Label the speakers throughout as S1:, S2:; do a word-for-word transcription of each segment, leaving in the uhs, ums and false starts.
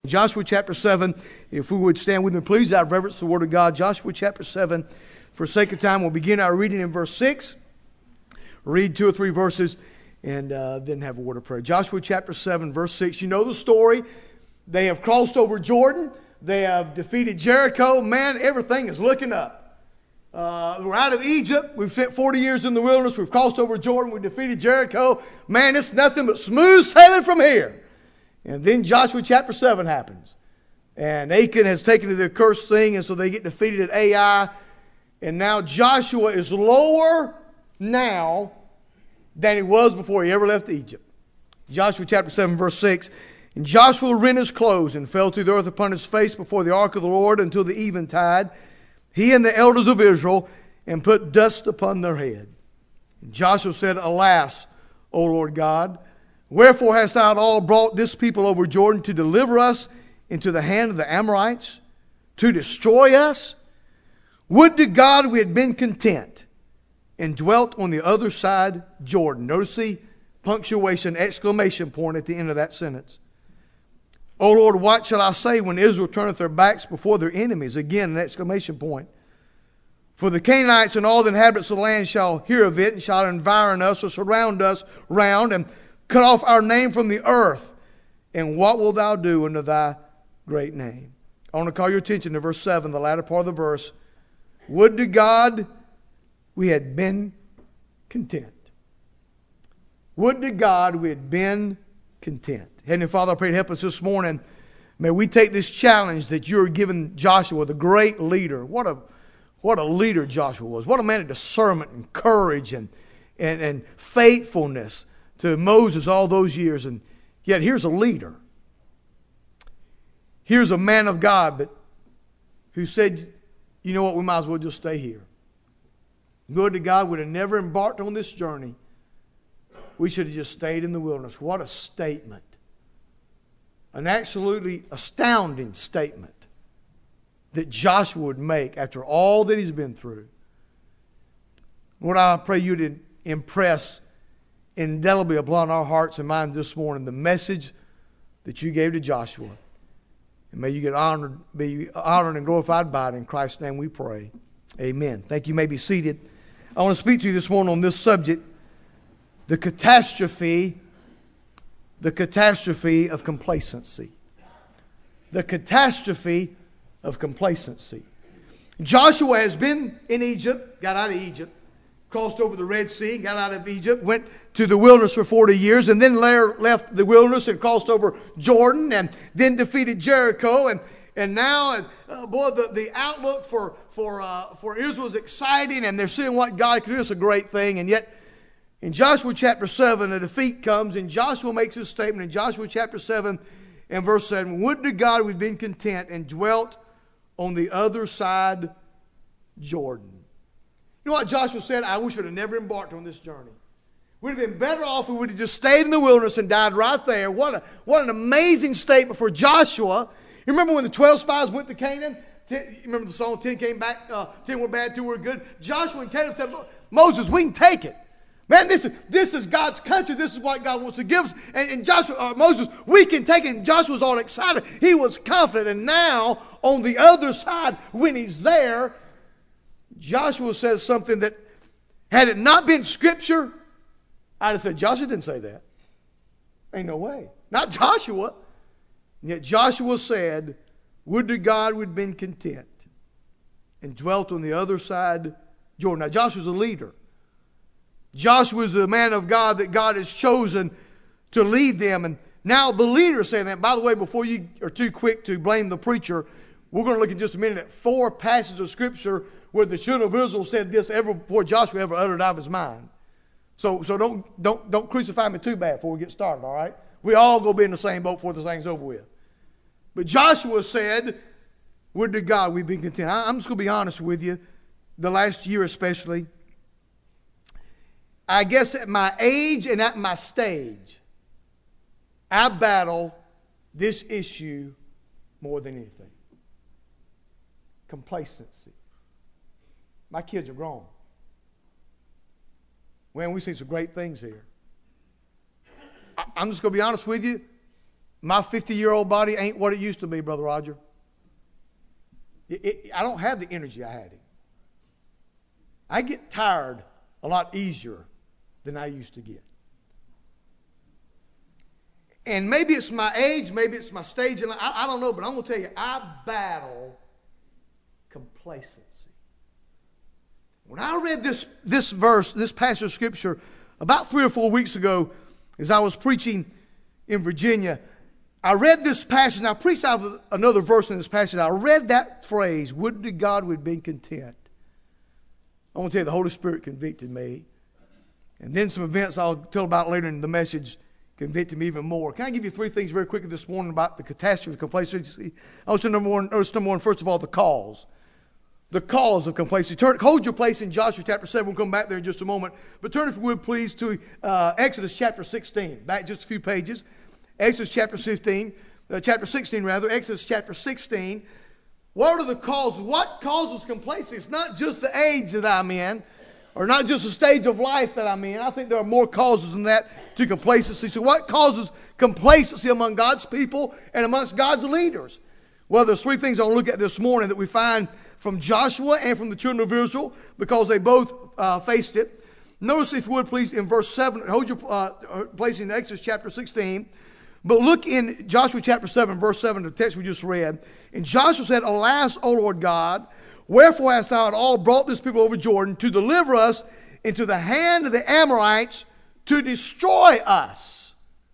S1: Joshua chapter seven, if we would stand with me, please, out of reverence to the Word of God. Joshua chapter seven, for sake of time, we'll begin our reading in verse six. Read two or three verses and uh, then have a word of prayer. Joshua chapter seven, verse six. You know the story. They have crossed over Jordan. They have defeated Jericho. Man, everything is looking up. Uh, we're out of Egypt. We've spent forty years in the wilderness. We've crossed over Jordan. We defeated Jericho. Man, it's nothing but smooth sailing from here. And then Joshua chapter seven happens. And Achan has taken to the accursed thing, and so they get defeated at Ai. And now Joshua is lower now than he was before he ever left Egypt. Joshua chapter seven, verse six. And Joshua rent his clothes and fell to the earth upon his face before the ark of the Lord until the eventide, he and the elders of Israel, and put dust upon their head. And Joshua said, Alas, O Lord God, wherefore hast thou all brought this people over Jordan to deliver us into the hand of the Amorites, to destroy us? Would to God we had been content and dwelt on the other side Jordan. Notice the punctuation, exclamation point at the end of that sentence. O Lord, what shall I say when Israel turneth their backs before their enemies? Again, an exclamation point. For the Canaanites and all the inhabitants of the land shall hear of it, and shall environ us or surround us round, and cut off our name from the earth. And what wilt thou do unto thy great name? I want to call your attention to verse seven, the latter part of the verse. Would to God we had been content. Would to God we had been content. Heavenly Father, I pray to help us this morning. May we take this challenge that you're giving Joshua, the great leader. What a, what a leader Joshua was. What a man of discernment and courage and, and, and faithfulness to Moses all those years. And yet here's a leader. Here's a man of God, but who said, you know what, we might as well just stay here. Good to God, would have never embarked on this journey. We should have just stayed in the wilderness. What a statement. An absolutely astounding statement that Joshua would make after all that he's been through. Lord, I pray you to impress indelibly upon our hearts and minds this morning the message that you gave to Joshua. And may you get honored, be honored and glorified by it. In Christ's name we pray. Amen. Thank you. You may be seated. I want to speak to you this morning on this subject, the catastrophe, the catastrophe of complacency. The catastrophe of complacency. Joshua has been in Egypt, got out of Egypt, crossed over the Red Sea, got out of Egypt, went to the wilderness for forty years, and then left the wilderness and crossed over Jordan, and then defeated Jericho, and and now, uh, boy, the, the outlook for for uh, for Israel is exciting, and they're seeing what God can do. It's a great thing, and yet in Joshua chapter seven, a defeat comes, and Joshua makes this statement in Joshua chapter seven and verse seven, Would to God we'd been content and dwelt on the other side Jordan. You know what Joshua said? I wish we'd have never embarked on this journey. We'd have been better off if we would have just stayed in the wilderness and died right there. What a what an amazing statement for Joshua. You remember when the twelve spies went to Canaan? Ten, you remember the song, ten came back, uh, ten were bad, two were good. Joshua and Caleb said, Look, Moses, we can take it. Man, this is, this is God's country. This is what God wants to give us. And, and Joshua, uh, Moses, we can take it. And Joshua was all excited. He was confident. And now, on the other side, when he's there, Joshua says something that, had it not been Scripture, I'd have said, Joshua didn't say that. Ain't no way. Not Joshua. And yet Joshua said, Would to God we'd been content and dwelt on the other side Jordan. Now, Joshua's a leader. Joshua is the man of God that God has chosen to lead them. And now the leader is saying that. By the way, before you are too quick to blame the preacher, we're going to look in just a minute at four passages of Scripture where the children of Israel said this ever before Joshua ever uttered out of his mind. So, so don't, don't, don't crucify me too bad before we get started, all right? We all going to be in the same boat before the thing's over with. But Joshua said, Would to God we've been content. I'm just going to be honest with you, the last year especially. I guess at my age and at my stage, I battle this issue more than anything. Complacency. My kids are grown. Man, we've seen some great things here. I, I'm just going to be honest with you. My fifty-year-old body ain't what it used to be, Brother Roger. It, it, I don't have the energy I had. I get tired a lot easier than I used to get. And maybe it's my age, maybe it's my stage, and I, I don't know, but I'm going to tell you, I battle complacency. When I read this, this verse, this passage of Scripture, about three or four weeks ago, as I was preaching in Virginia, I read this passage, and I preached out of another verse in this passage. I read that phrase, would to God we'd been content. I want to tell you, the Holy Spirit convicted me. And then some events I'll tell about later in the message convicted me even more. Can I give you three things very quickly this morning about the catastrophe of complacency? I was to number one, notice number one, first of all, the cause. The cause of complacency. Turn, hold your place in Joshua chapter seven. We'll come back there in just a moment. But turn, if you would, please, to uh, Exodus chapter sixteen. Back just a few pages. Exodus chapter fifteen, uh, chapter sixteen rather. Exodus chapter sixteen. What are the causes? What causes complacency? It's not just the age that I'm in, or not just the stage of life that I'm in. I think there are more causes than that to complacency. So what causes complacency among God's people and amongst God's leaders? Well, there's three things I'll look at this morning that we find from Joshua and from the children of Israel, because they both uh, faced it. Notice, if you would, please, in verse seven, hold your uh, place in Exodus chapter sixteen. But look in Joshua chapter seven, verse seven, the text we just read. And Joshua said, Alas, O Lord God, wherefore hast thou at all brought this people over Jordan to deliver us into the hand of the Amorites to destroy us?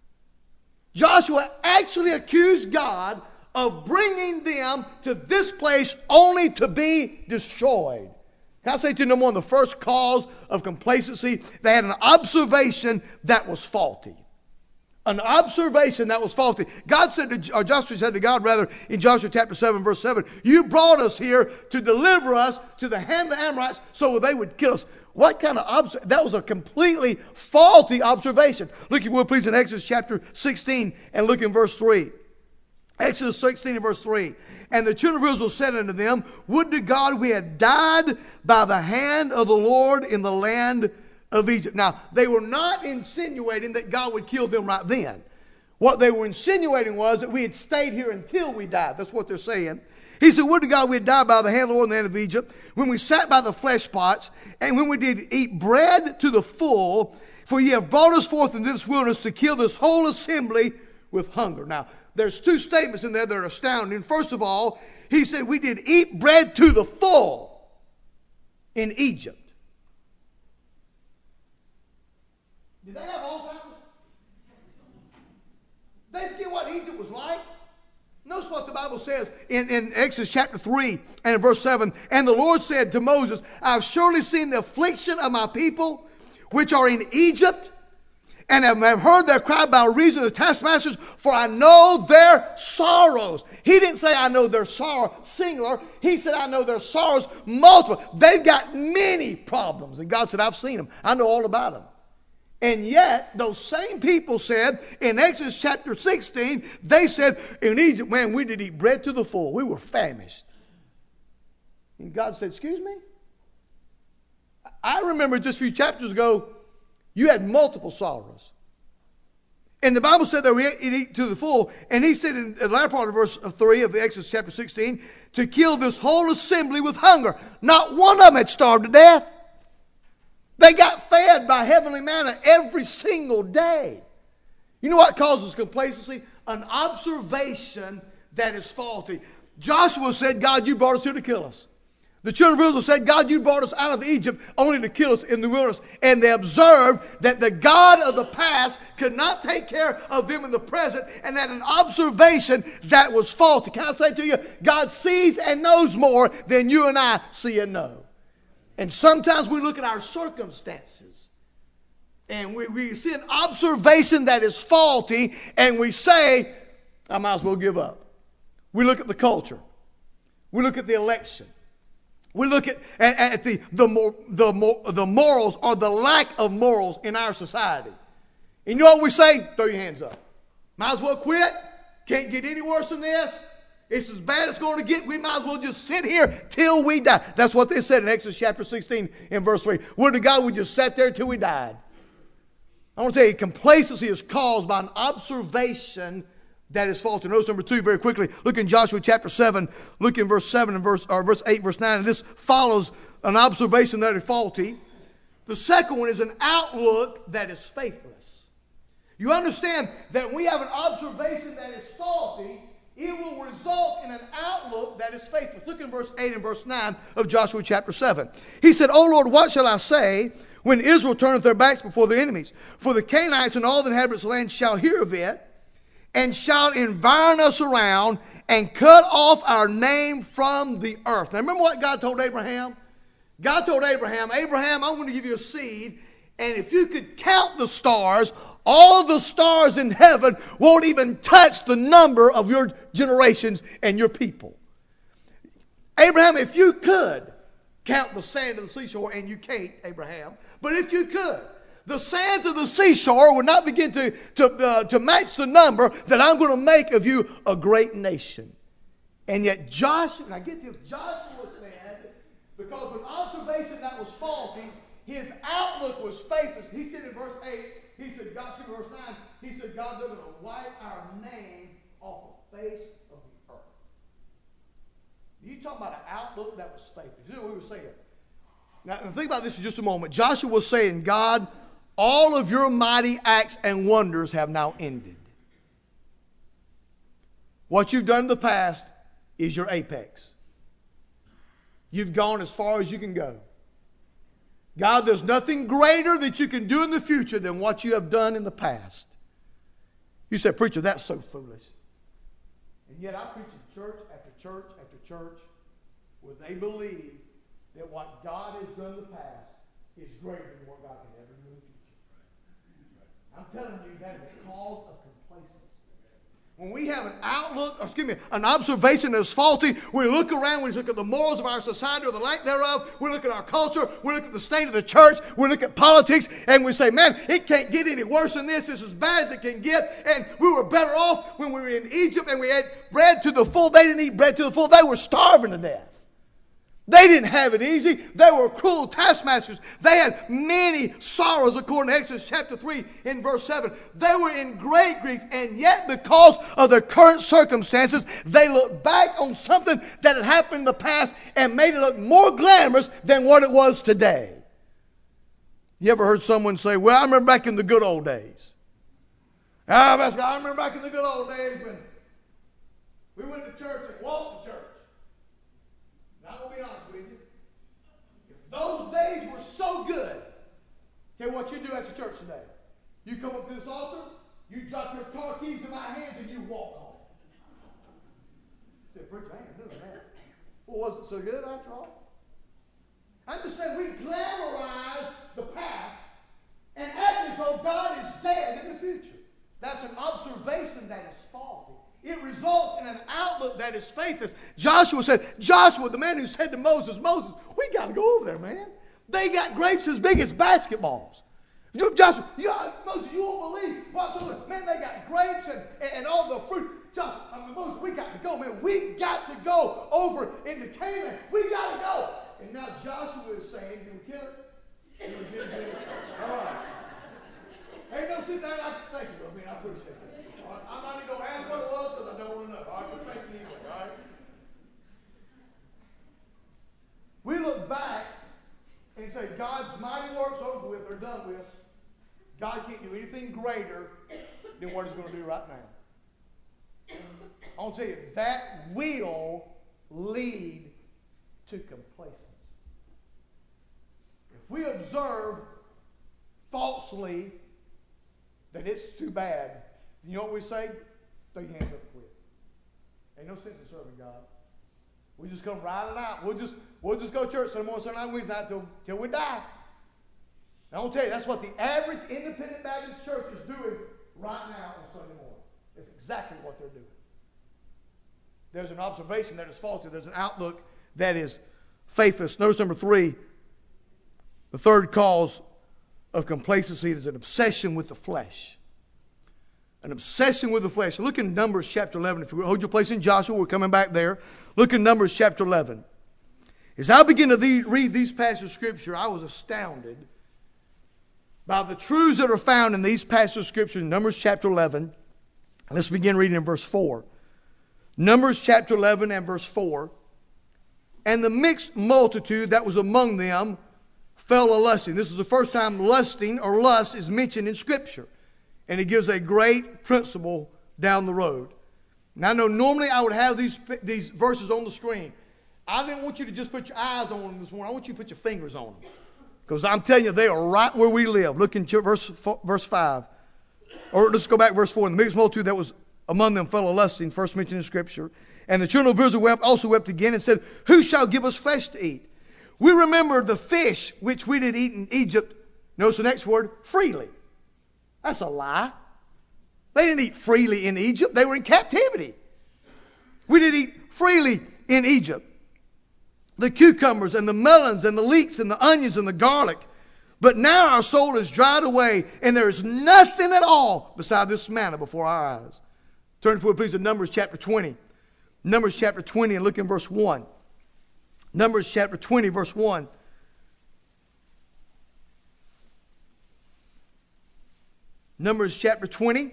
S1: Joshua actually accused God of bringing them to this place only to be destroyed. Can I say to you, number one, the first cause of complacency, they had an observation that was faulty. An observation that was faulty. God said to, or Joshua said to God, rather, in Joshua chapter seven, verse seven, you brought us here to deliver us to the hand of the Amorites so they would kill us. What kind of observation? That was a completely faulty observation. Look, if you would, please, in Exodus chapter sixteen and look in verse three. Exodus sixteen and verse three. And the children of Israel said unto them, Would to God we had died by the hand of the Lord in the land of Egypt. Now, they were not insinuating that God would kill them right then. What they were insinuating was that we had stayed here until we died. That's what they're saying. He said, Would to God we had died by the hand of the Lord in the land of Egypt, when we sat by the flesh pots, and when we did eat bread to the full, for ye have brought us forth into this wilderness to kill this whole assembly with hunger. Now, there's two statements in there that are astounding. First of all, he said we did eat bread to the full in Egypt. Did they have Alzheimer's? They forget what Egypt was like. Notice what the Bible says in, in Exodus chapter three and in verse seven. And the Lord said to Moses, I have surely seen the affliction of my people, which are in Egypt, and have heard their cry by reason of the taskmasters, for I know their sorrows. He didn't say I know their sorrow singular. He said I know their sorrows multiple. They've got many problems. And God said, I've seen them. I know all about them. And yet, those same people said in Exodus chapter sixteen, they said, in Egypt, man, we did eat bread to the full. We were famished. And God said, excuse me? I remember just a few chapters ago, you had multiple sorrows. And the Bible said that we eat to the full. And he said in the latter part of verse three of Exodus chapter sixteen, to kill this whole assembly with hunger. Not one of them had starved to death. They got fed by heavenly manna every single day. You know what causes complacency? An observation that is faulty. Joshua said, God, you brought us here to kill us. The children of Israel said, God, you brought us out of Egypt only to kill us in the wilderness. And they observed that the God of the past could not take care of them in the present, and that an observation that was faulty. Can I say to you, God sees and knows more than you and I see and know. And sometimes we look at our circumstances and we, we see an observation that is faulty and we say, I might as well give up. We look at the culture. We look at the election. We look at, at, at the, the, the, the morals or the lack of morals in our society. And you know what we say? Throw your hands up. Might as well quit. Can't get any worse than this. It's as bad as it's going to get. We might as well just sit here till we die. That's what they said in Exodus chapter sixteen in verse three. Would to God we just sat there till we died. I want to tell you, complacency is caused by an observation that is faulty. Notice number two very quickly. Look in Joshua chapter seven. Look in verse seven and verse, or verse eight, verse nine. And this follows an observation that is faulty. The second one is an outlook that is faithless. You understand that when we have an observation that is faulty, it will result in an outlook that is faithless. Look in verse eight and verse nine of Joshua chapter seven. He said, O Lord, what shall I say when Israel turneth their backs before their enemies? For the Canaanites and all the inhabitants of the land shall hear of it, and shall environ us around, and cut off our name from the earth. Now remember what God told Abraham? God told Abraham, Abraham, I'm going to give you a seed, and if you could count the stars, all the stars in heaven won't even touch the number of your generations and your people. Abraham, if you could count the sand of the seashore, and you can't, Abraham, but if you could, the sands of the seashore would not begin to, to, uh, to match the number that I'm going to make of you a great nation. And yet Joshua, and I get this, Joshua said, because of an observation that was faulty, his outlook was faithless. He said in verse eight, he said, God, see verse nine, he said, God, they're going to wipe our name off the face of the earth. You talking about an outlook that was faithless. This is what we were saying. Now, think about this for just a moment. Joshua was saying, God, all of your mighty acts and wonders have now ended. What you've done in the past is your apex. You've gone as far as you can go. God, there's nothing greater that you can do in the future than what you have done in the past. You say, preacher, that's so foolish. And yet I preach in church after church after church where they believe that what God has done in the past is greater than what God can ever do in the future. I'm telling you, that is a cause of complacency. When we have an outlook, or excuse me, an observation that is faulty, we look around, we look at the morals of our society or the lack thereof, we look at our culture, we look at the state of the church, we look at politics, and we say, man, it can't get any worse than this. This is as bad as it can get. And we were better off when we were in Egypt and we had bread to the full. They didn't eat bread to the full. They were starving to death. They didn't have it easy. They were cruel taskmasters. They had many sorrows, according to Exodus chapter three in verse seven. They were in great grief, and yet because of their current circumstances, they looked back on something that had happened in the past and made it look more glamorous than what it was today. You ever heard someone say, well, I remember back in the good old days. Ah, I remember back in the good old days when we went to church and walked to church. I'm going to be honest with you. If those days were so good, okay, what you do at your church today? You come up to this altar, you drop your car keys in my hands, and you walk home. I said, preacher, I ain't doing that. Well, was it so good after all? I'm just saying we glamorize the past and act as though God is dead in the future. That's an observation that is faulty. It results in an outlook that is faithless. Joshua said, Joshua, the man who said to Moses, Moses, we got to go over there, man. They got grapes as big as basketballs. Joshua, you, Moses, you won't believe what's over there. Man, they got grapes and, and all the fruit. Joshua, I mean, Moses, we got to go, man. We got to go over into Canaan. We got to go. And now Joshua is saying, can we kill it? Can we get it? All right. Hey, no, sit down. I, thank you. I mean, I appreciate that. I'm not even going to ask what it was because I don't want to know. All right, but thank you anyway, all right? We look back and say, God's mighty works over with, they're done with. God can't do anything greater than what he's going to do right now. I want to tell you, that will lead to complacency. If we observe falsely that it's too bad, you know what we say? Throw your hands up and quit. Ain't no sense in serving God. We just come ride it out. We'll just we'll just go to church Sunday morning, Sunday night, Wednesday night till, till we die. And I want to tell you, that's what the average independent Baptist church is doing right now on Sunday morning. It's exactly what they're doing. There's an observation that is faulty. There's an outlook that is faithless. Notice number three, the third cause of complacency is an obsession with the flesh. An obsession with the flesh. Look in Numbers chapter eleven. If you hold your place in Joshua, we're coming back there. Look in Numbers chapter eleven. As I begin to the, read these passages of Scripture, I was astounded by the truths that are found in these passages of Scripture in Numbers chapter eleven. Let's begin reading in verse four. Numbers chapter eleven and verse four. And the mixed multitude that was among them fell a lusting. This is the first time lusting or lust is mentioned in Scripture. And it gives a great principle down the road. Now I know normally I would have these, these verses on the screen. I didn't want you to just put your eyes on them this morning. I want you to put your fingers on them. Because I'm telling you, they are right where we live. Look in verse, verse five. Or let's go back to verse four. And the mixed multitude that was among them fell a lusting, first mentioned in Scripture. And the children of Israel wept, also wept again and said, who shall give us flesh to eat? We remember the fish which we did eat in Egypt. Notice the next word, freely. That's a lie. They didn't eat freely in Egypt. They were in captivity. We did eat freely in Egypt. The cucumbers and the melons and the leeks and the onions and the garlic. But now our soul is dried away, and there is nothing at all beside this manna before our eyes. Turn forward, please, to Numbers chapter twenty. Numbers chapter twenty, and look in verse one. Numbers chapter twenty, verse one. Numbers chapter twenty.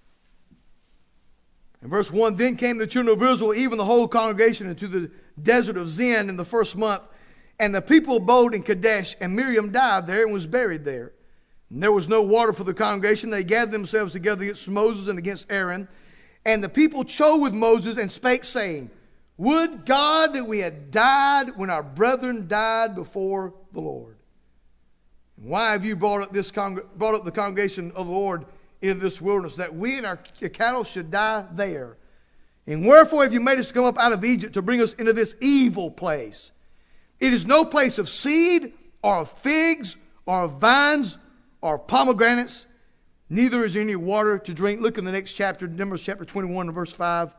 S1: And verse one, then came the children of Israel, even the whole congregation, into the desert of Zin in the first month. And the people abode in Kadesh, and Miriam died there and was buried there. And there was no water for the congregation. They gathered themselves together against Moses and against Aaron. And the people chose with Moses and spake, saying, would God that we had died when our brethren died before the Lord. And why have you brought up, this con- brought up the congregation of the Lord into this wilderness, that we and our cattle should die there? And wherefore have you made us come up out of Egypt to bring us into this evil place? It is no place of seed, or of figs, or of vines, or of pomegranates, neither is there any water to drink. Look in the next chapter, Numbers chapter twenty-one and verse five.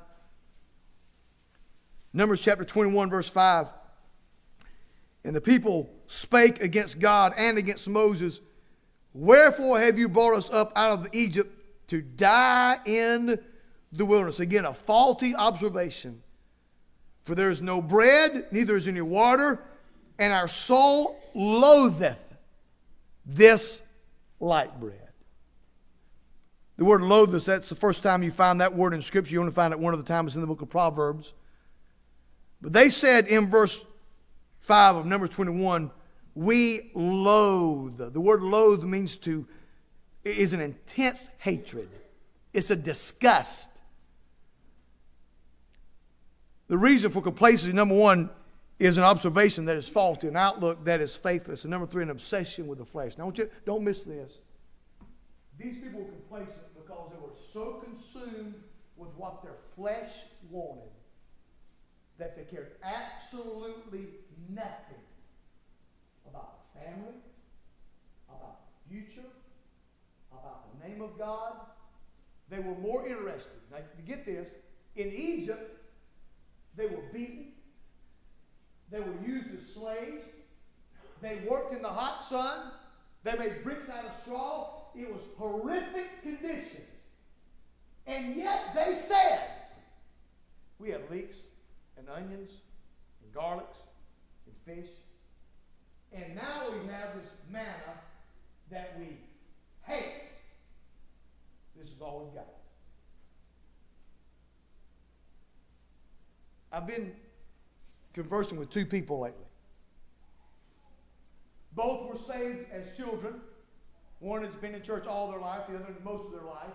S1: Numbers chapter twenty-one, verse five. And the people spake against God and against Moses, wherefore have you brought us up out of Egypt to die in the wilderness? Again, a faulty observation. For there is no bread, neither is any water, and our soul loatheth this light bread. The word loatheth, that's the first time you find that word in Scripture. You only find it one other time. It's in the book of Proverbs. But they said in verse five of Numbers twenty-one, we loathe. The word loathe means to, is an intense hatred. It's a disgust. The reason for complacency, number one, is an observation that is faulty, an outlook that is faithless, and number three, an obsession with the flesh. Now, I want you, don't miss this. These people were complacent because they were so consumed with what their flesh wanted that they cared absolutely nothing about the family, about the future, about the name of God. They were more interested. Now, to get this, in Egypt, they were beaten. They were used as slaves. They worked in the hot sun. They made bricks out of straw. It was horrific conditions. And yet they said, we had leeks and onions and garlics and fish. And now we have this manna that we hate. This is all we've got. I've been conversing with two people lately. Both were saved as children. One has been in church all their life, the other most of their life.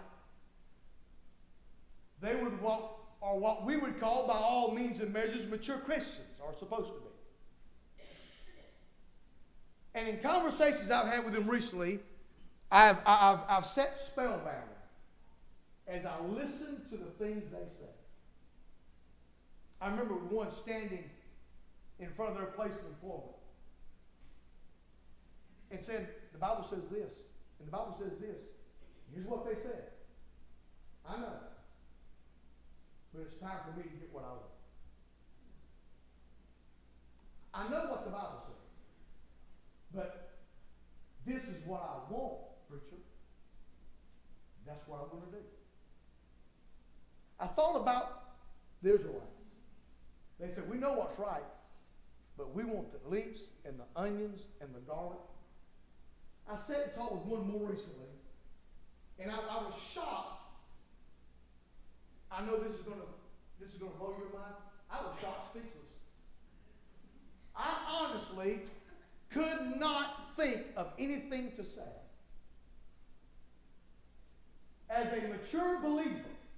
S1: They would walk, or what we would call by all means and measures, mature Christians, are supposed to be. And in conversations I've had with them recently, I've, I've, I've sat spellbound as I listened to the things they said. I remember one standing in front of their place of employment and said, the Bible says this, and the Bible says this. Here's what they said. I know, but it's time for me to get what I want. I know what the Bible says, but this is what I want, preacher. That's what I'm going to do. I thought about the Israelites. They said, we know what's right, but we want the leeks and the onions and the garlic. I sat and talked with one more recently, and I, I was shocked I know this is going to this is going to blow your mind. I was shocked speechless. I honestly could not think of anything to say. As a mature believer,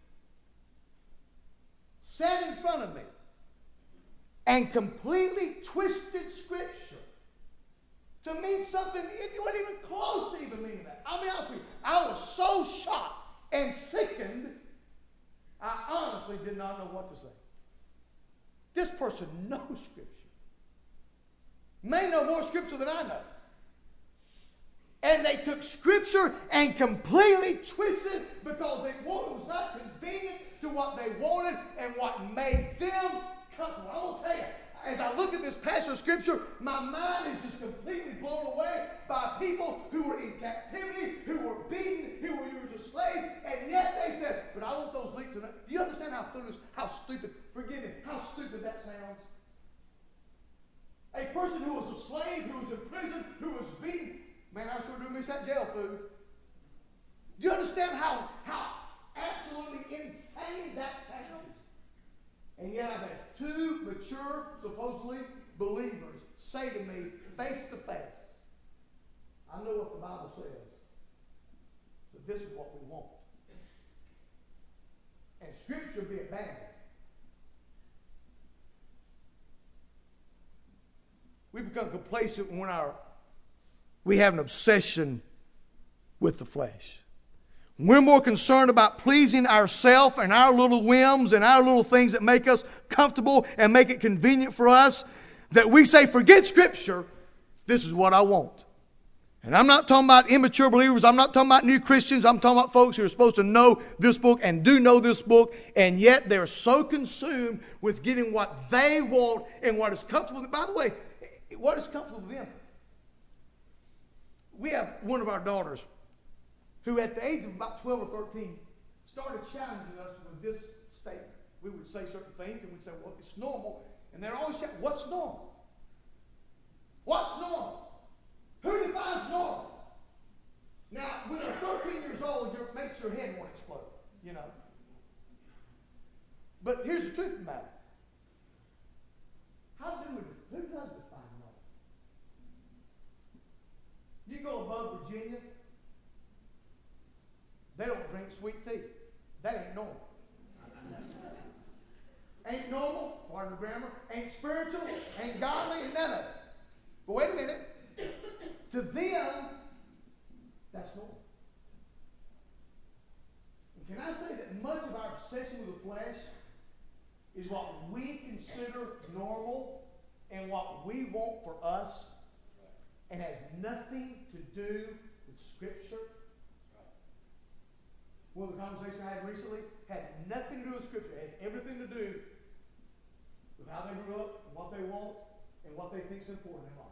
S1: sat in front of me and completely twisted Scripture to mean something it wasn't even close to even meaning that. I'll be honest with you, I was so shocked and sickened, I honestly did not know what to say. This person knows Scripture. May know more Scripture than I know. And they took Scripture and completely twisted it because it was not convenient to what they wanted and what made them comfortable. I will tell you, as I look at this passage of Scripture, my mind is just completely blown away by people who were in captivity, who were beaten, who were used as slaves, and yet they said, but I want those links. Do you understand how foolish, how stupid, forgive me, how stupid that sounds? A person who was a slave, who was in prison, who was beaten, man, I sure do miss that jail food. Do you understand how, how absolutely insane that sounds? And yet I've had two mature, supposedly, believers say to me, face to face, I know what the Bible says, but this is what we want. And Scripture be abandoned. We become complacent when our we have an obsession with the flesh. We're more concerned about pleasing ourselves and our little whims and our little things that make us comfortable and make it convenient for us, that we say, forget Scripture, this is what I want. And I'm not talking about immature believers. I'm not talking about new Christians. I'm talking about folks who are supposed to know this book and do know this book, and yet they're so consumed with getting what they want and what is comfortable. By the way, what is comfortable to them? We have one of our daughters who at the age of about twelve or thirteen started challenging us with this statement. We would say certain things and we'd say, well, it's normal. And they're always saying, what's normal? What's normal? Who defines normal? Now, when you're thirteen years old, it makes your head want to explode, you know. But here's the truth of the matter. How do we, who does define normal? You go above Virginia, they don't drink sweet tea. That ain't normal. Ain't normal, pardon the grammar, ain't spiritual, ain't godly, and none of it. But wait a minute. To them, that's normal. And can I say that much of our obsession with the flesh is what we consider normal and what we want for us, and has nothing to do with Scripture? One of the conversations I had recently had nothing to do with Scripture. It has everything to do with how they grew up, and what they want, and what they think is important in life.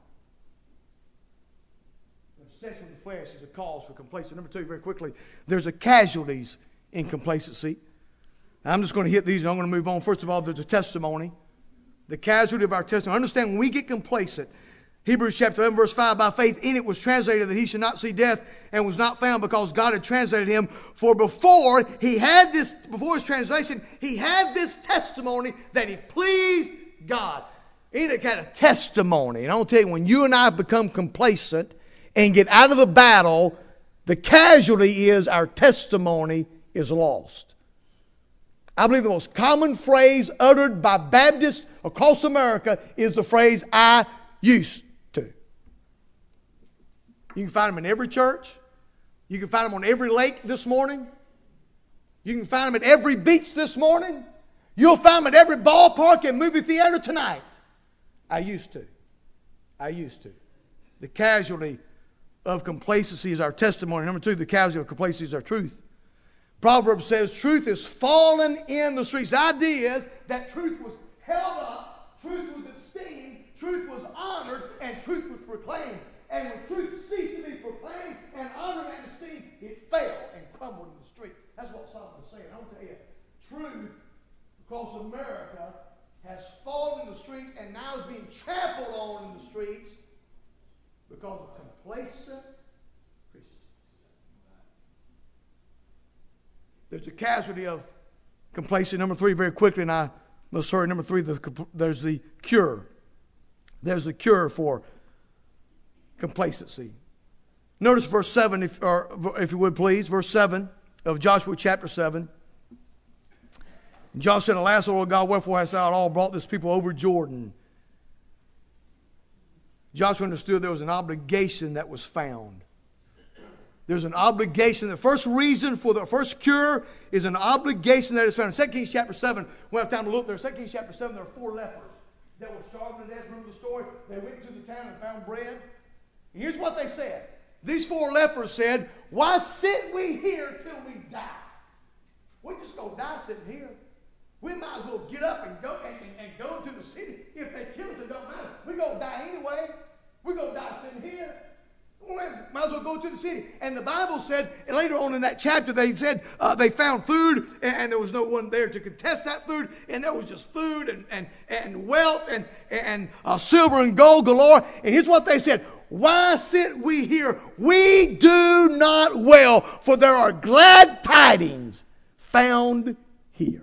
S1: The obsession with the flesh is a cause for complacency. Number two, very quickly, there's a casualties in complacency. Now, I'm just going to hit these and I'm going to move on. First of all, there's a testimony. The casualty of our testimony. Understand, when we get complacent, Hebrews chapter eleven, verse five, by faith in it was translated that he should not see death, and was not found because God had translated him. For before he had this, before his translation, he had this testimony that he pleased God. Enoch had a testimony. And I'll tell you, when you and I become complacent and get out of the battle, the casualty is our testimony is lost. I believe the most common phrase uttered by Baptists across America is the phrase, I used to. You can find them in every church. You can find them on every lake this morning. You can find them at every beach this morning. You'll find them at every ballpark and movie theater tonight. I used to. I used to. The casualty of complacency is our testimony. Number two, the casualty of complacency is our truth. Proverbs says truth is fallen in the streets. The idea is that truth was held up, truth was esteemed, truth was honored, and truth was proclaimed. And when truth ceased to be proclaimed and honored and esteemed, it fell and crumbled in the street. That's what Solomon is saying. I'll tell you, truth across America has fallen in the streets and now is being trampled on in the streets because of complacent Christians. There's a casualty of Complacency. Number three, very quickly, and I must hurry. Number three, the, there's the cure. There's the cure for complacency. Notice verse seven, if, or if you would please, verse seven of Joshua chapter seven. And Joshua said, Alas, O Lord God, wherefore hast thou all brought this people over Jordan? Joshua understood there was an obligation that was found. There's an obligation. The first reason for the first cure is an obligation that is found. In Second Kings chapter seven, we have time to look there. Second Kings chapter seven, there are four lepers that were starving to death. Remember the story? They went to the town and found bread. And here's what they said. These four lepers said, Why sit we here till we die? We're just going to die sitting here. We might as well get up and go and, and, and go to the city. If they kill us, it don't matter. We're going to die anyway. We're going to die sitting here. We might as well go to the city. And the Bible said, and later on in that chapter, they said uh, they found food, and, and there was no one there to contest that food, and there was just food and, and, and wealth and, and uh, silver and gold galore. And here's what they said. Why sit we here? We do not well, for there are glad tidings found here.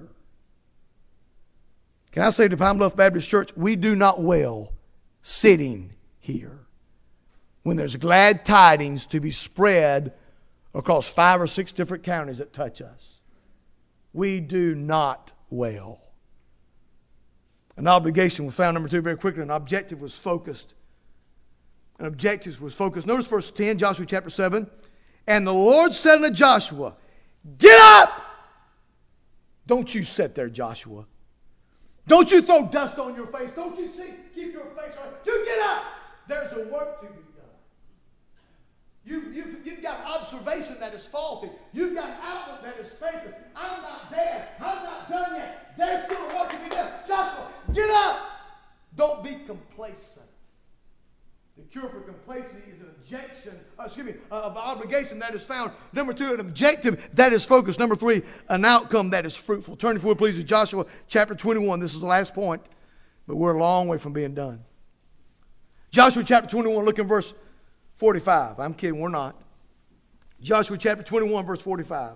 S1: Can I say to Pine Bluff Baptist Church, we do not well sitting here when there's glad tidings to be spread across five or six different counties that touch us. We do not well. An obligation was found, number two, very quickly. An objective was focused. An objective was focused. Notice verse ten, Joshua chapter seven. And the Lord said unto Joshua, Get up! Don't you sit there, Joshua. Don't you throw dust on your face. Don't you see, keep your face on. You get up. There's a work to be done. You, you've, you've got observation that is faulty. You've got outlook that is faithless. I'm not there. I'm not done yet. There's still work to be done. Joshua, get up. Don't be complacent. The cure for complacency is an objection, uh, excuse me, uh, of obligation that is found. Number two, an objective that is focused. Number three, an outcome that is fruitful. Turn if you would please to Joshua chapter twenty-one. This is the last point, but we're a long way from being done. Joshua chapter twenty-one, look in verse forty-five. I'm kidding, we're not. Joshua chapter twenty-one, verse forty-five.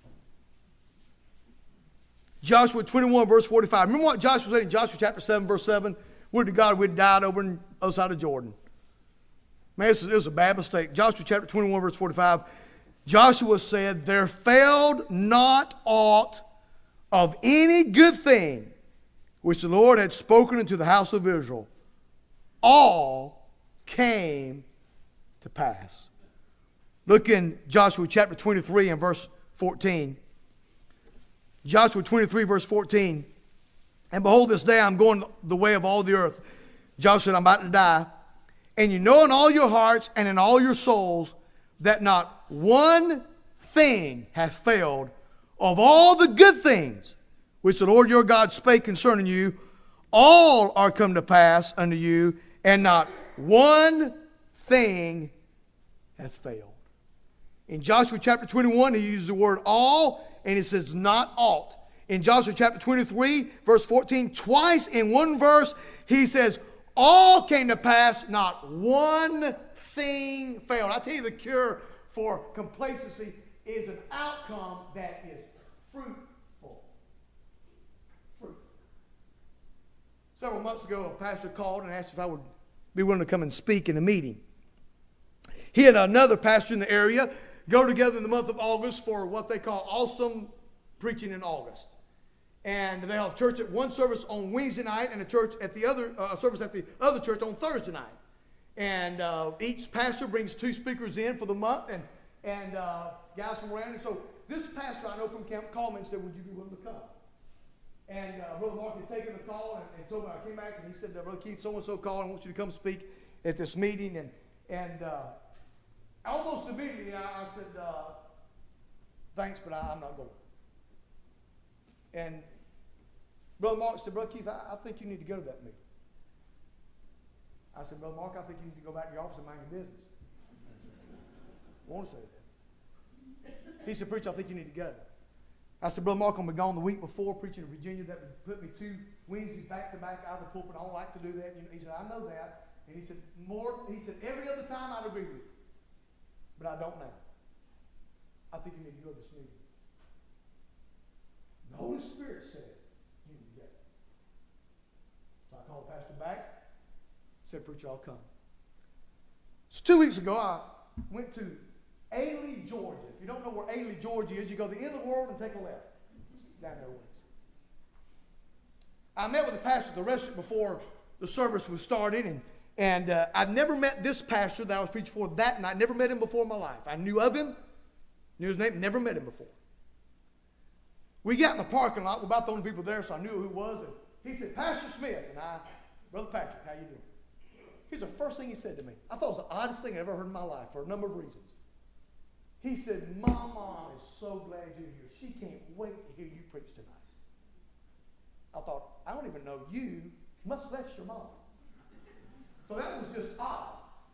S1: Joshua twenty-one, verse forty-five. Remember what Joshua said in Joshua chapter seven, verse seven? Would to God we'd died over on the other side of Jordan. Man, this was a bad mistake. Joshua chapter twenty-one, verse forty-five. Joshua said, There failed not aught of any good thing which the Lord had spoken unto the house of Israel. All came to pass. Look in Joshua chapter twenty-three and verse fourteen. Joshua twenty-three, verse fourteen. And behold, this day I'm going the way of all the earth. Joshua said, I'm about to die. And you know in all your hearts and in all your souls that not one thing hath failed of all the good things which the Lord your God spake concerning you. All are come to pass unto you, and not one thing hath failed. In Joshua chapter twenty-one, he uses the word all, and he says not aught. In Joshua chapter twenty-three, verse fourteen, twice in one verse, he says, all came to pass, not one thing failed. I tell you, the cure for complacency is an outcome that is fruitful. Fruitful. Several months ago, a pastor called and asked if I would be willing to come and speak in a meeting. He and another pastor in the area go together in the month of August for what they call awesome preaching in August. And they have church at one service on Wednesday night and a church at the other uh, service at the other church on Thursday night. And uh, each pastor brings two speakers in for the month and and uh, guys from around. And so this pastor I know from Camp called me and said, "Would you be willing to come?" And uh, Brother Mark had taken the call and, and told me I came back and he said, "Brother Keith, so and so called. I want you to come speak at this meeting." And and uh, almost immediately I, I said, uh, "Thanks, but I, I'm not going." And Brother Mark said, "Brother Keith, I, I think you need to go to that meeting." I said, "Brother Mark, I think you need to go back to your office and mind your business." I want to say that. He said, "Preacher, I think you need to go." I said, "Brother Mark, I'm going to be gone the week before preaching in Virginia. That would put me two Wednesdays back to back out of the pulpit. I don't like to do that." He said, "I know that." And he said, "More." He said, "Every other time I'd agree with you, but I don't now. I think you need to go to this meeting." The Holy Spirit said, you can get it. So I called the pastor back, said, preacher, I'll come. So two weeks ago, I went to Ailey, Georgia. If you don't know where Ailey, Georgia is, you go to the end of the world and take a left. It's down there ways. I met with the pastor at the restaurant before the service was started, and, and uh, I'd never met this pastor that I was preaching for that night. Never met him before in my life. I knew of him, knew his name, never met him before. We got in the parking lot. We're about the only people there, so I knew who he was. And he said, Pastor Smith. And I, Brother Patrick, how you doing? Here's the first thing he said to me. I thought it was the oddest thing I'd ever heard in my life for a number of reasons. He said, my mom is so glad you're here. She can't wait to hear you preach tonight. I thought, I don't even know you, much less your mom. So that was just odd.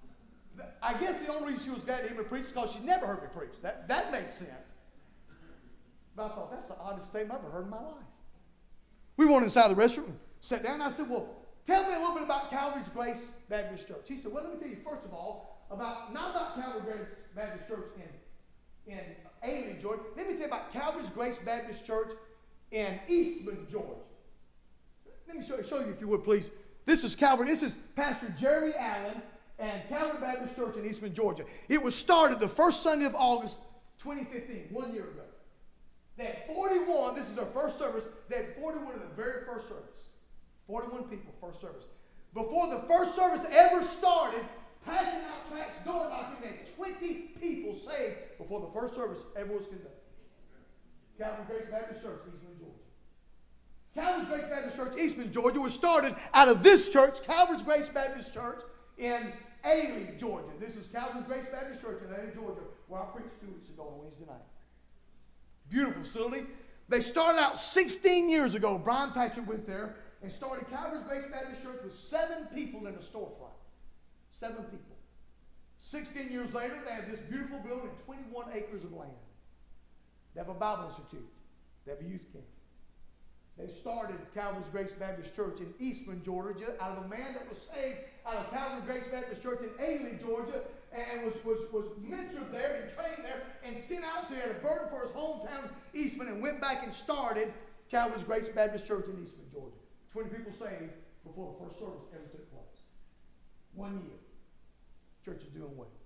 S1: I guess the only reason she was glad to hear me preach is because she never heard me preach. That, that made sense. But I thought, that's the oddest thing I've ever heard in my life. We went inside the restaurant and sat down, and I said, well, tell me a little bit about Calvary's Grace Baptist Church. He said, well, let me tell you first of all, about not about Calvary's Grace Baptist Church in, in Ailey, Georgia. Let me tell you about Calvary's Grace Baptist Church in Eastman, Georgia. Let me show you, show you if you would, please. This is Calvary. This is Pastor Jeremy Allen and Calvary Baptist Church in Eastman, Georgia. It was started the first Sunday of August, twenty fifteen, one year ago. They had forty-one. This is their first service. They had forty-one in the very first service. forty-one people, first service. Before the first service ever started, passing out tracts, door knocking, they had twenty people saved before the first service ever was conducted. Calvary Grace Baptist Church, Eastman, Georgia. Calvary's Grace Baptist Church, Eastman, Georgia, was started out of this church, Calvary's Grace Baptist Church in Ailey, Georgia. This is Calvary's Grace Baptist Church in Ailey, Georgia, where I preached two weeks ago on Wednesday night. Beautiful facility. They started out sixteen years ago. Brian Patrick went there and started Calvary's Grace Baptist Church with seven people in the storefront. Seven people. sixteen years later, they have this beautiful building and twenty-one acres of land. They have a Bible Institute. They have a youth camp. They started Calvary's Grace Baptist Church in Eastman, Georgia, out of a man that was saved out of Calvary's Grace Baptist Church in Ailey, Georgia, and was, was, was mentored there and trained there and sent out to had a burden for his hometown, Eastman, and went back and started Calvary's Grace Baptist Church in Eastman, Georgia. twenty people saved before the first service ever took place. One year. Church is doing well.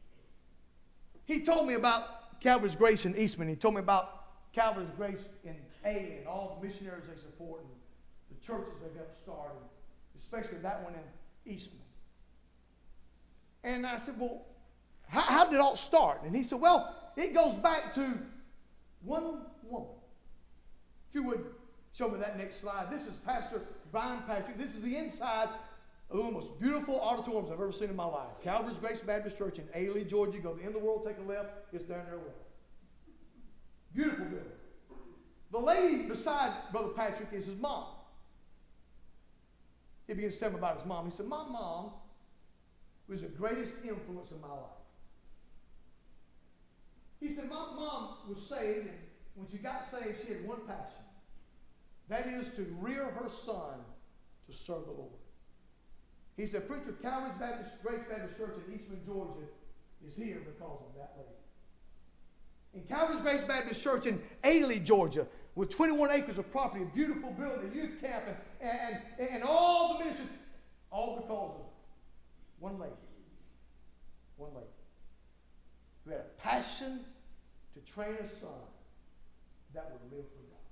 S1: He told me about Calvary's Grace in Eastman. He told me about Calvary's Grace in Ailey and all the missionaries they support and the churches they've helped start, and especially that one in Eastman. And I said, well, how, how did it all start? And he said, well, it goes back to one woman. If you would show me that next slide. This is Pastor Brian Patrick. This is the inside of one of the most beautiful auditoriums I've ever seen in my life. Calvary's Grace Baptist Church in Ailey, Georgia. Go to the end of the world, take a left. It's down there west. Beautiful building. The lady beside Brother Patrick is his mom. He begins to tell me about his mom. He said, my mom was the greatest influence in my life. He said, my mom was saved, and when she got saved, she had one passion. That is to rear her son to serve the Lord. He said, preacher, Calvary's Baptist, Grace Baptist Church in Eastman, Georgia is here because of that lady. In Calvary's Grace Baptist Church in Ailey, Georgia, with twenty-one acres of property, a beautiful building, a youth camp, and, and, and all the ministries, all because of one lady. One lady. Who had a passion to train a son that would live for God.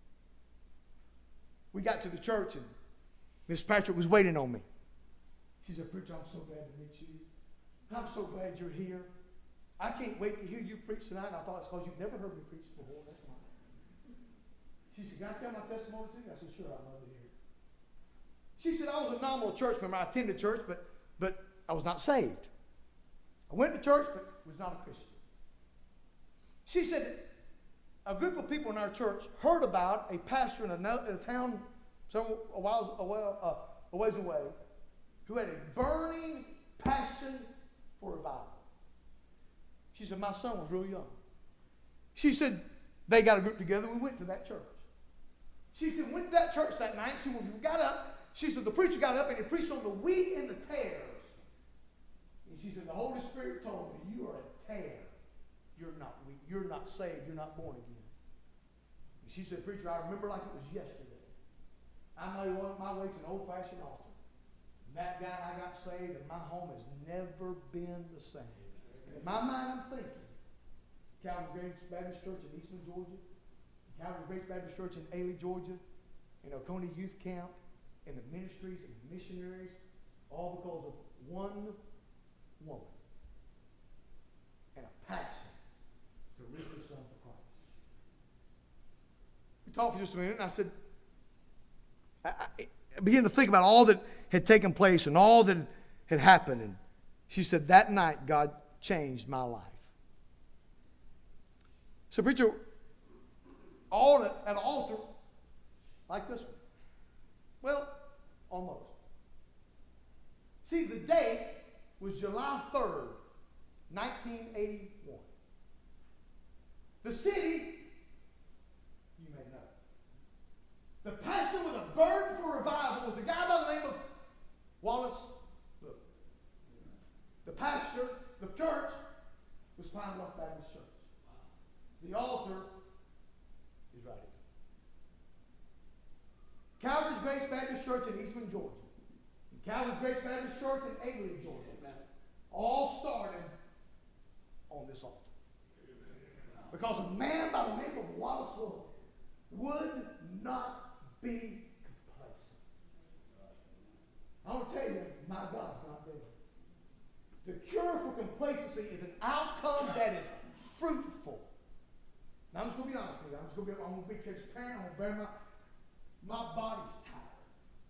S1: We got to the church, and Miss Patrick was waiting on me. She said, preacher, I'm so glad to meet you. I'm so glad you're here. I can't wait to hear you preach tonight. And I thought it's because you've never heard me preach before. That's why. She said, can I tell my testimony to you? I said, sure, I'd love to hear it. She said, I was a nominal church member. I attended church, but, but I was not saved. I went to church, but was not a Christian. She said, a group of people in our church heard about a pastor in a, in a town several a while a, while, uh, a ways away who had a burning passion for revival. She said, my son was real young. She said, they got a group together. We went to that church. She said, went to that church that night. She said, when we got up, she said, the preacher got up and he preached on the wheat and the tares. And she said, the Holy Spirit told me, you are a tare. You're not wheat. You're not saved. You're not born again. She said, preacher, I remember like it was yesterday. I made my way to an old-fashioned altar. And that guy and I got saved, and my home has never been the same. And in my mind, I'm thinking, Calvary's Grace Baptist Church in Eastman, Georgia, Calvary's Grace Baptist Church in Ailey, Georgia, and Oconee Youth Camp, and the ministries and the missionaries, all because of one woman and a passion to reach her son for Christ. We talked for just a minute, and I said, I, I began to think about all that had taken place and all that had happened. And she said, that night, God changed my life. So, preacher, all at an altar like this one. Well, almost. See, the date was July third, nineteen eighty-one. The city, you may know. The pastor with a burden for revival was a guy by the name of Wallace Look. The pastor, the church, was Pine Bluff Baptist Church. The altar is right here. Calvary's Grace Baptist Church in Eastman, Georgia. And Calvary's Grace Baptist Church in Ailey, Georgia. All started on this altar. Because a man by the name of Wallace Look would not be complacent. I want to tell you, my God's not dead. The cure for complacency is an outcome that is fruitful. Now, I'm just going to be honest with you. I'm just going to be, I'm going to be transparent. I'm going to bear my, my body's tired.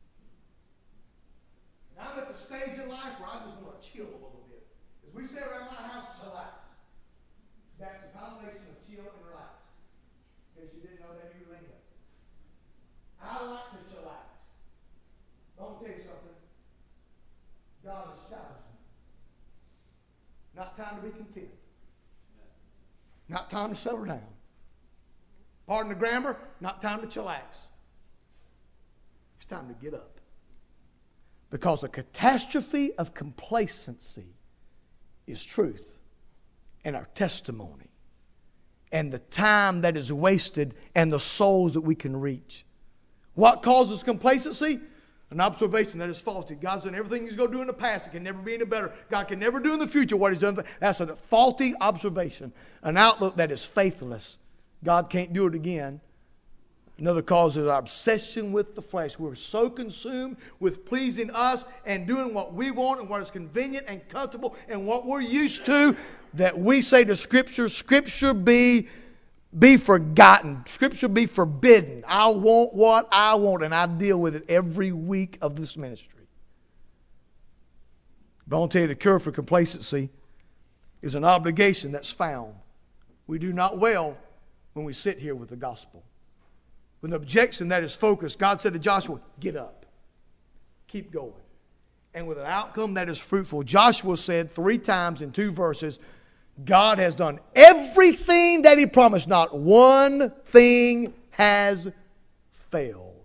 S1: And I'm at the stage in life where I just want to chill a little bit. As we say around my house, chillax. That's a combination of chill and relax. In case you didn't know that, new lingo. I like to chillax. But I'm going to tell you something. God has challenged me. Not time to be content. Not time to settle down. Pardon the grammar, not time to chillax. It's time to get up. Because a catastrophe of complacency is truth and our testimony and the time that is wasted and the souls that we can reach. What causes complacency? An observation that is faulty. God's done everything He's going to do in the past. It can never be any better. God can never do in the future what He's done. That's a faulty observation. An outlook that is faithless. God can't do it again. Another cause is our obsession with the flesh. We're so consumed with pleasing us and doing what we want and what is convenient and comfortable and what we're used to that we say to Scripture, Scripture be Be forgotten. Scripture be forbidden. I want what I want, and I deal with it every week of this ministry. But I'll tell you, the cure for complacency is an obligation that's found. We do not well when we sit here with the gospel. With an objection that is focused, God said to Joshua, get up. Keep going. And with an outcome that is fruitful, Joshua said three times in two verses, God has done everything that He promised. Not one thing has failed.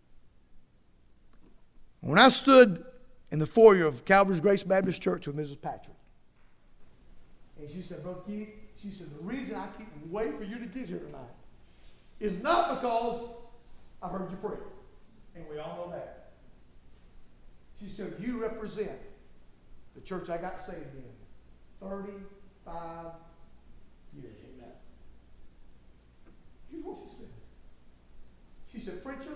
S1: When I stood in the foyer of Calvary's Grace Baptist Church with Missus Patrick, and she said, Brother Keith, she said, the reason I keep waiting for you to get here tonight is not because I heard you preach. And we all know that. She said, you represent the church I got saved in thirty-five years. Amen. Here's what she said. She said, preacher,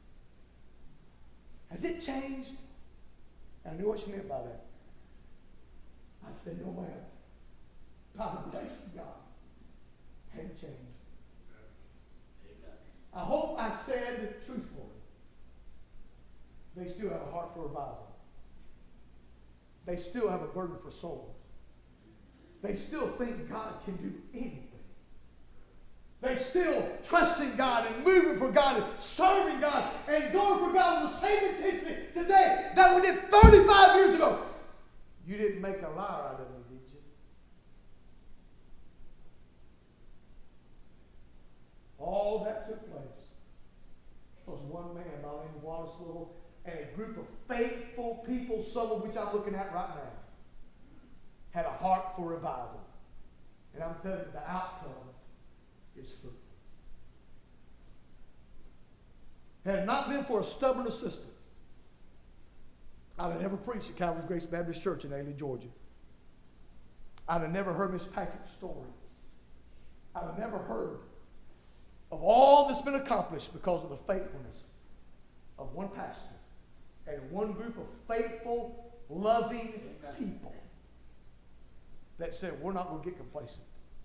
S1: has it changed? And I knew what she meant by that. I said, no, ma'am. By the grace of God, hadn't changed. Amen. I hope I said truthfully. They still have a heart for revival. They still have a burden for souls. They still think God can do anything. They still trust in God and moving for God and serving God and going for God with the same intensity today that we did thirty-five years ago. You didn't make a liar out of me, did you? All that took place was one man by the name of Wallace Little and a group of faithful people, some of which I'm looking at right now, had a heart for revival. And I'm telling you, the outcome is fruitful. Had it not been for a stubborn assistant, I'd have never preached at Calvary's Grace Baptist Church in Ailey, Georgia. I'd have never heard Miss Patrick's story. I'd have never heard of all that's been accomplished because of the faithfulness of one pastor and one group of faithful, loving people that said, we're not going to get complacent.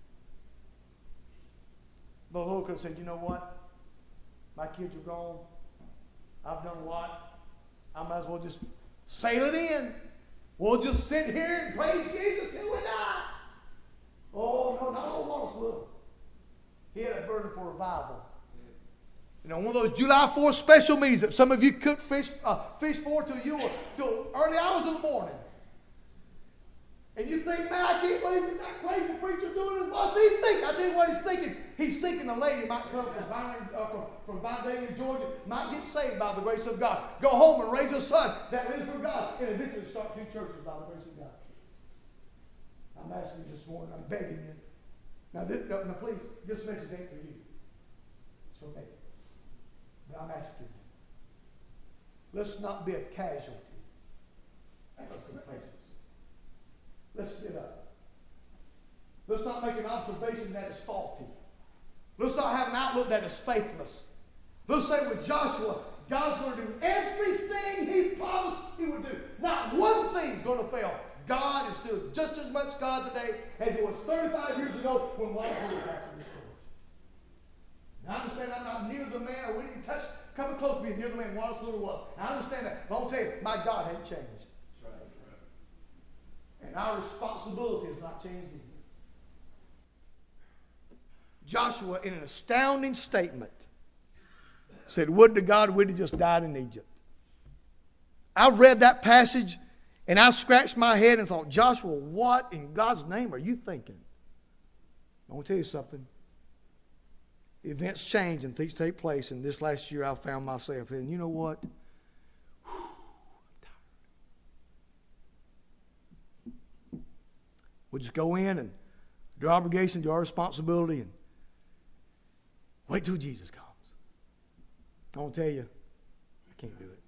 S1: The Lord could have said, you know what? My kids are gone. I've done a lot. I might as well just sail it in. We'll just sit here and praise Jesus till we die. Oh, no, not old Wallace Little. He had a burden for revival. You know, one of those July fourth special meetings that some of you cooked fish, uh, fish for till you were till early hours of the morning. And you think, man, I can't believe that, that crazy preacher doing this. What's he thinking? I tell you what he's thinking. He's thinking a lady might come from Vineland, uh, from, from Vineland, Georgia, might get saved by the grace of God. Go home and raise a son that lives for God, and eventually start two churches by the grace of God. I'm asking you this morning. I'm begging you. Now, this, now please, this message ain't for you. It's for me. But I'm asking you. Let's not be a casualty of complacency. Let's get up. Let's not make an observation that is faulty. Let's not have an outlook that is faithless. Let's say with Joshua, God's going to do everything he promised he would do. Not one thing's going to fail. God is still just as much God today as it was thirty-five years ago when Wallace was actually restored. Now, I understand I'm not near the man, or we didn't touch, come close to being near the man Wallace Little was. I understand that. But I'll tell you, my God hadn't changed. And our responsibility has not changed either. Joshua, in an astounding statement, said, would to God we'd have just died in Egypt. I read that passage, and I scratched my head and thought, Joshua, what in God's name are you thinking? I want to tell you something. Events change and things take place, and this last year I found myself saying, you know what? We'll just go in and do our obligation, do our responsibility, and wait till Jesus comes. I want to tell you, I can't do it.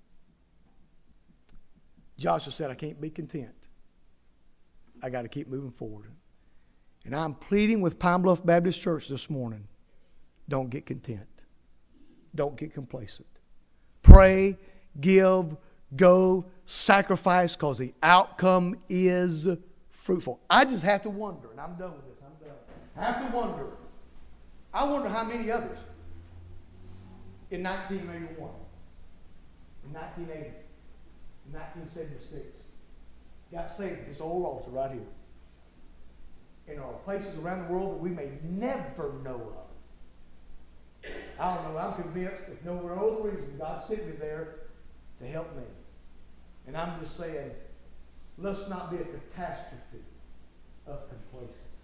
S1: Joshua said, I can't be content. I got to keep moving forward. And I'm pleading with Pine Bluff Baptist Church this morning, don't get content. Don't get complacent. Pray, give, go, sacrifice, because the outcome is fruitful. I just have to wonder, and I'm done with this, I'm done. I have to wonder. I wonder how many others in nineteen eighty-one, in nineteen eighty, in nineteen seventy-six, got saved at this old altar right here. And there are places around the world that we may never know of. I don't know, I'm convinced, if no other reason, God sent me there to help me. And I'm just saying, let's not be a catastrophe of complacency.